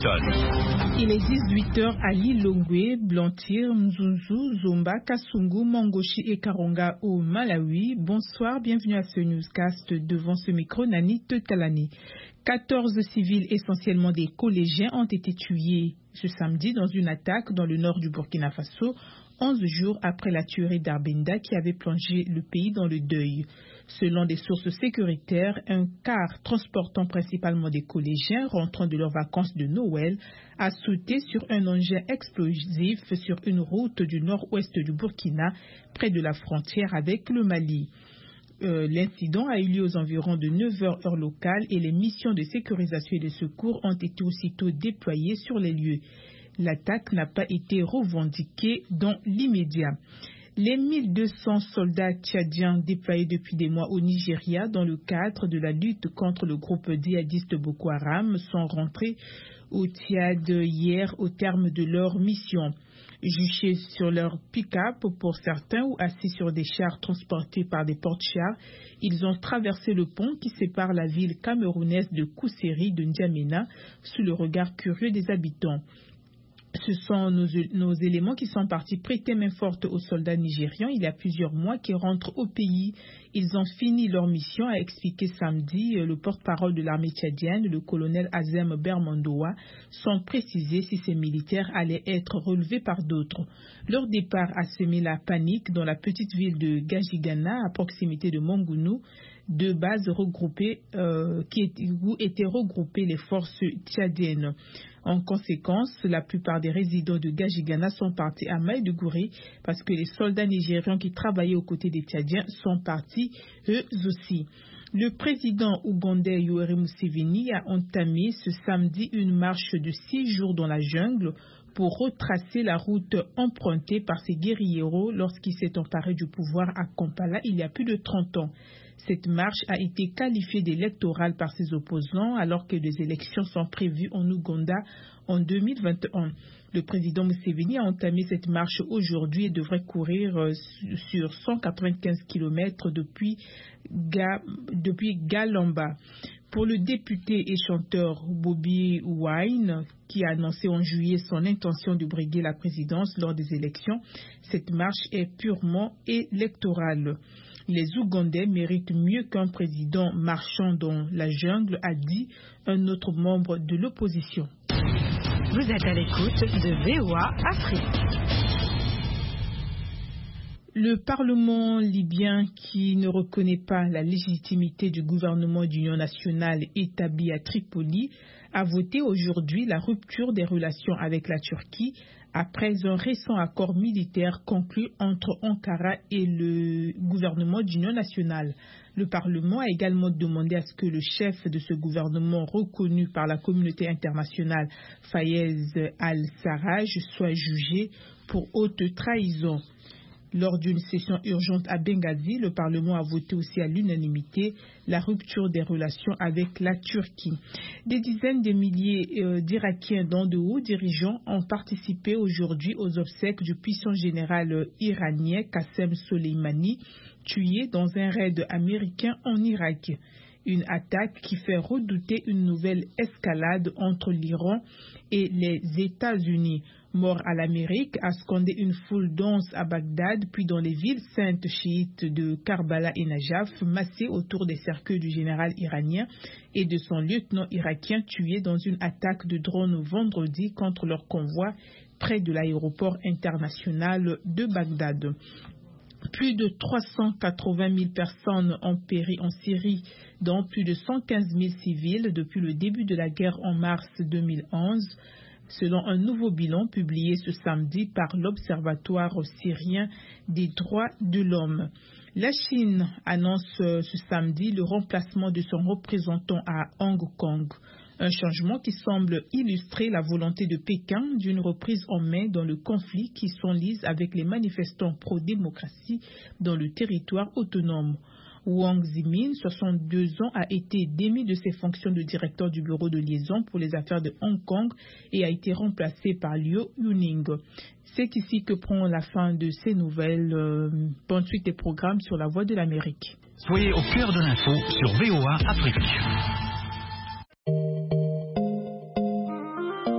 Il est 18h à Lilongwe, Blantyre, Mzuzu, Zomba, Kasungu, Mangochi et Karonga au Malawi. Bonsoir, bienvenue à ce newscast. Devant ce micro, Nani Tetalani. 14 civils, essentiellement des collégiens, ont été tués ce samedi dans une attaque dans le nord du Burkina Faso, 11 jours après la tuerie d'Arbenda qui avait plongé le pays dans le deuil. Selon des sources sécuritaires, un car transportant principalement des collégiens rentrant de leurs vacances de Noël a sauté sur un engin explosif sur une route du nord-ouest du Burkina, près de la frontière avec le Mali. L'incident a eu lieu aux environs de 9h heure locale et les missions de sécurisation et de secours ont été aussitôt déployées sur les lieux. L'attaque n'a pas été revendiquée dans l'immédiat. Les 1200 soldats tchadiens déployés depuis des mois au Nigeria dans le cadre de la lutte contre le groupe djihadiste Boko Haram sont rentrés au Tchad hier au terme de leur mission. Juchés sur leur pick-up pour certains ou assis sur des chars transportés par des porte-chars, ils ont traversé le pont qui sépare la ville camerounaise de Kousséri de N'Djamena sous le regard curieux des habitants. Ce sont nos éléments qui sont partis prêter main forte aux soldats nigérians il y a plusieurs mois qui rentrent au pays. Ils ont fini leur mission, a expliqué samedi le porte-parole de l'armée tchadienne, le colonel Azem Bermandoa, sans préciser si ces militaires allaient être relevés par d'autres. Leur départ a semé la panique dans la petite ville de Gajigana, à proximité de Mongounou, deux bases regroupées où étaient regroupées les forces tchadiennes. En conséquence, la plupart des résidents de Gajigana sont partis à Maïdougouri parce que les soldats nigérians qui travaillaient aux côtés des Tchadiens sont partis eux aussi. Le président ougandais Yoweri Museveni a entamé ce samedi une marche de 6 jours dans la jungle pour retracer la route empruntée par ses guérilleros lorsqu'il s'est emparé du pouvoir à Kampala il y a plus de 30 ans. Cette marche a été qualifiée d'électorale par ses opposants alors que des élections sont prévues en Ouganda en 2021. Le président Museveni a entamé cette marche aujourd'hui et devrait courir sur 195 km depuis Galamba. Pour le député et chanteur Bobi Wine, qui a annoncé en juillet son intention de briguer la présidence lors des élections, cette marche est purement électorale. Les Ougandais méritent mieux qu'un président marchant dans la jungle, a dit un autre membre de l'opposition. Vous êtes à l'écoute de VOA Afrique. Le Parlement libyen, qui ne reconnaît pas la légitimité du gouvernement d'union nationale établi à Tripoli, a voté aujourd'hui la rupture des relations avec la Turquie après un récent accord militaire conclu entre Ankara et le gouvernement d'union nationale. Le Parlement a également demandé à ce que le chef de ce gouvernement reconnu par la communauté internationale, Fayez al-Sarraj, soit jugé pour haute trahison. Lors d'une session urgente à Benghazi, le Parlement a voté aussi à l'unanimité la rupture des relations avec la Turquie. Des dizaines de milliers d'Irakiens, dont de hauts dirigeants, ont participé aujourd'hui aux obsèques du puissant général iranien Qassem Soleimani, tué dans un raid américain en Irak. Une attaque qui fait redouter une nouvelle escalade entre l'Iran et les États-Unis. Mort à l'Amérique, a scandé une foule dense à Bagdad, puis dans les villes saintes chiites de Karbala et Najaf, massées autour des cercueils du général iranien et de son lieutenant irakien tué dans une attaque de drone vendredi contre leur convoi près de l'aéroport international de Bagdad. Plus de 380 000 personnes ont péri en Syrie, dont plus de 115 000 civils depuis le début de la guerre en mars 2011, selon un nouveau bilan publié ce samedi par l'Observatoire syrien des droits de l'homme. La Chine annonce ce samedi le remplacement de son représentant à Hong Kong. Un changement qui semble illustrer la volonté de Pékin d'une reprise en main dans le conflit qui s'enlise avec les manifestants pro-démocratie dans le territoire autonome. Wang Zimin, 62 ans, a été démis de ses fonctions de directeur du bureau de liaison pour les affaires de Hong Kong et a été remplacé par Liu Yuning. C'est ici que prend la fin de ces nouvelles. Bonne suite des programmes sur la Voix de l'Amérique. Soyez au cœur de l'info sur VOA Afrique.